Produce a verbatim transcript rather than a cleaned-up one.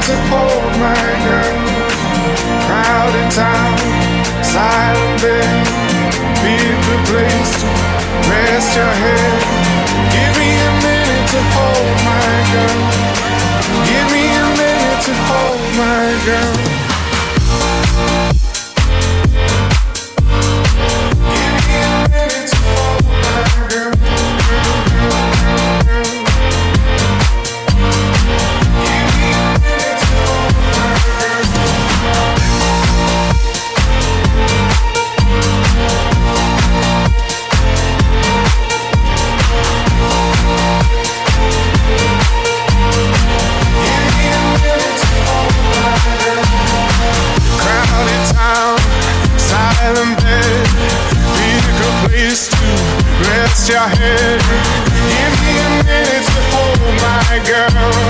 to hold my girl. Crowded town, silent bed, pick a place to rest your head. Give me a minute to hold my girl. Give me a minute to hold my girl. Give me a minute to hold my girl. Your head. Give me a minute to hold my girl.